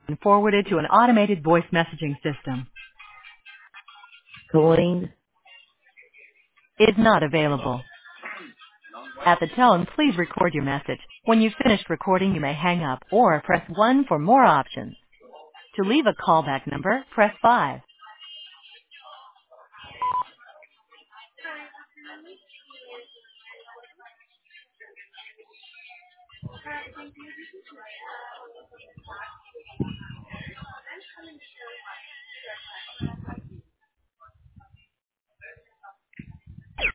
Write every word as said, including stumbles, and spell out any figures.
and forwarded to an automated voice messaging system. Coin. Is not available. At the tone, please record your message. When you've finished recording, you may hang up or press one for more options. To leave a callback number, press five.